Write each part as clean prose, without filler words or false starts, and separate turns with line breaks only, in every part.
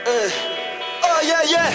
Oh yeah yeah.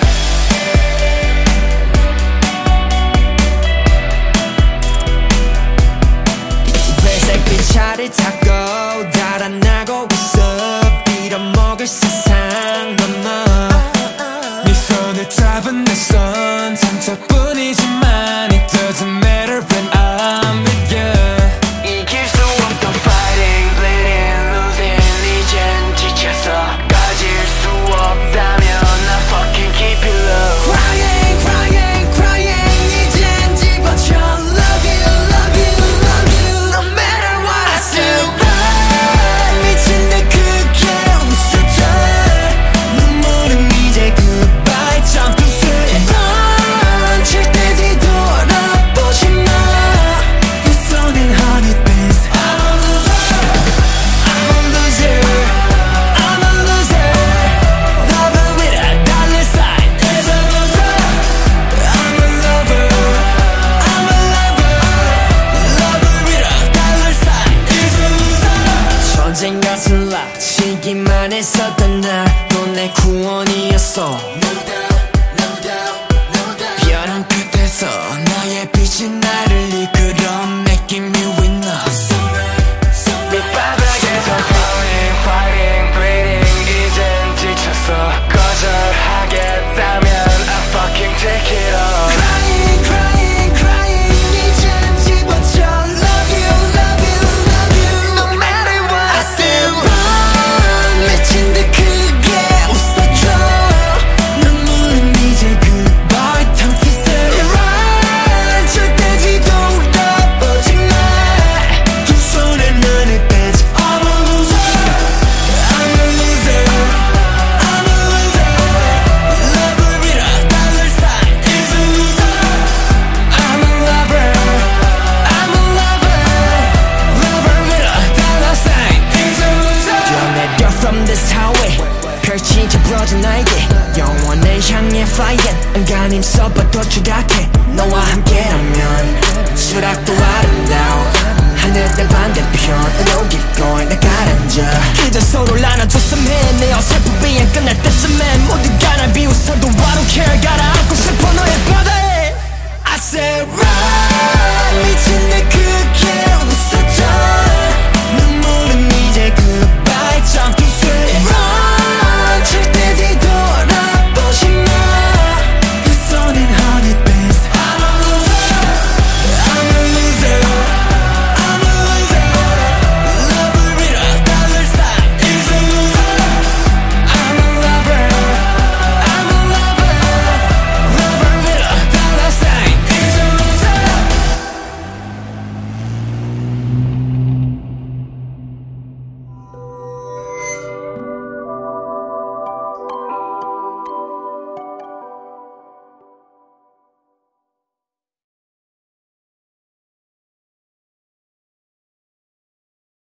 회색 빛차를 타고 달아나고 있어 빌어먹을 세상 넘어 네 손을 잡은 내 손 상처뿐이지만 it doesn't matter when I'm with you 이길 수 없던 fighting, bleeding, losing 이젠 지쳐서 가질 수 없다면 I fucking keep it low Crying, crying, crying 이젠 집어쳐 Love you, love you, love you No matter what I still burn 미친 듯 크게 웃어줘 눈물은 이제 goodbye 잠깐 슬픈 절대 뒤돌아보지 마 두 손엔 honey bees I'm a loser I'm a loser I'm a loser Lover with a dollar sign is a loser I'm a lover I'm a lover Lover with a dollar sign is a loser 전쟁 같은 락 치기만 했었던 나넌 내 구원이었어 No doubt, no doubt, no doubt 벼랑 끝에서 너의 빛이 나를 이끌어 Making me winner 밑바닥에서 fighting, fighting, bleeding 이젠 지쳤어 거절하겠다면 I fucking take it all Crying, crying, crying 이젠 집어쳐 Love you, love you, love you No matter what I still run 미친 듯 크게 웃어줘 눈물은 이제 goodbye time to say run 절대 뒤돌아보지 마두 손에 너를 빼지 I'm a loser I'm a loser I'm a loser Lover with a dollar sign is a loser I'm a lover I'm a lover Lover with a dollar sign is a loser 뛰어내려 from this highway 펼치져 부러진 나에게 영원을 향해 flying 안간힘 써봐도 추락해 너와 함께라면 수락도 아름다워 하늘의 반대편으로 keep going 나 가라앉아 그저 서로를 안아줬으면 내 어설픈 비행 끝날 때쯤엔 모두가 날 비웃어도 I don't care